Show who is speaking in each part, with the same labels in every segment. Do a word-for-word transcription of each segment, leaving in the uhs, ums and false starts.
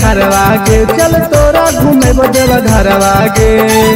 Speaker 1: घरवा के चल तोरा घूमे देव घरवा के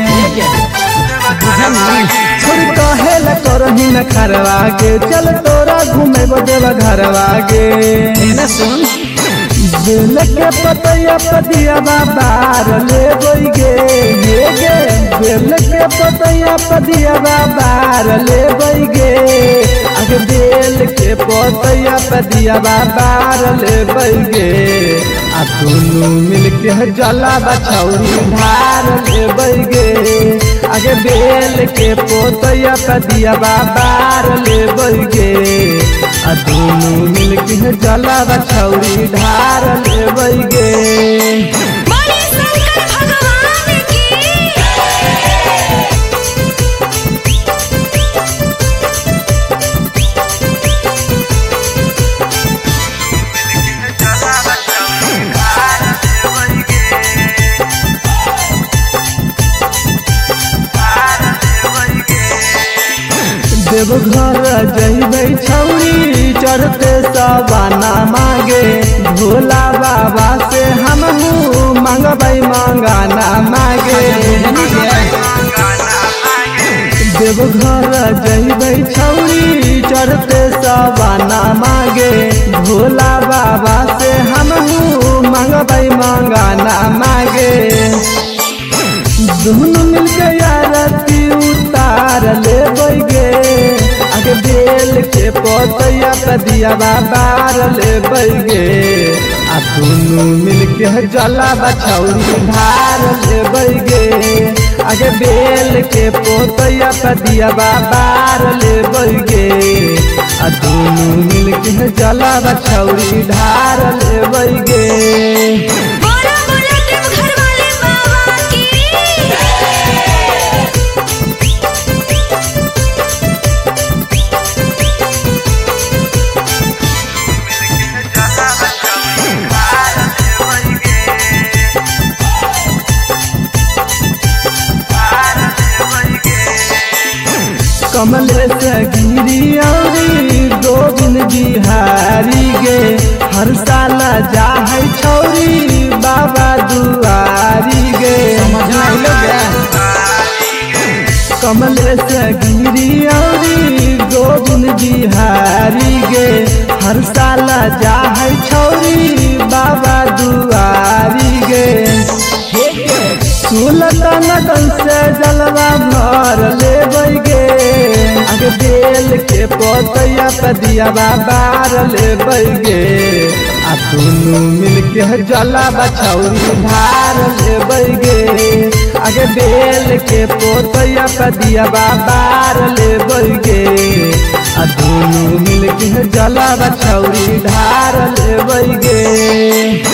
Speaker 1: छोड़ कहे ल करही न खरवा के चल तोरा घूमे देव घरवा के
Speaker 2: सुन
Speaker 1: बेल के पतैया पतिया बाबार ले गे ये गे बेल के पतैया पतिया बाबार ले गे आगे बेल के पतैया पतिया बाबार ले गे आ दोनों मिल के जला बछौरी धार ले गे आगे बेल के पतैया पतिया बाबार ले गे आ दोनों मिल के जला बछौरी धार ले गे
Speaker 3: बोले शंकर भगवान की
Speaker 1: देवघर जइबै छौरी चढ़ते सवाना मांगे भोला बाबा से हमहू मांगबै मंगाना मांगे देवघर जइबै छौरी चढ़ते सवाना मांगे भोला बाबा से हमहू मांगबै मंगाना मांगे दोनों मिलके आरती उतार ले गे आगे बेल के पतैया पदिया बाबार ले गे आ दोनों मिलके जला बछौरी धार ले गे आगे बेल के पतैया पदिया बाबार ले गे आ दोनों मिलके जला बछौरी धार ले गे
Speaker 3: बोला बोला देवघर वाले बाबा की
Speaker 1: कमलेश गिरी औरी गोविंद बिहारी गे हर साल जाहे छौरी बाबा दुआरी गे कमलेश गिरी औरी गोविंद बिहारी गे हर साल जाहे छौरी बाबा दुआरी गे सुल्तानगंज से जलवा भर ले गे आगे बेल के पतैया पदिया बाबार ले गे आ दोनों मिल के जला बछौरी धार ले गे आगे बेल के पतैया पदिया बाबार ले गे आ दोनों मिल के जला बछौरी धार ले गे।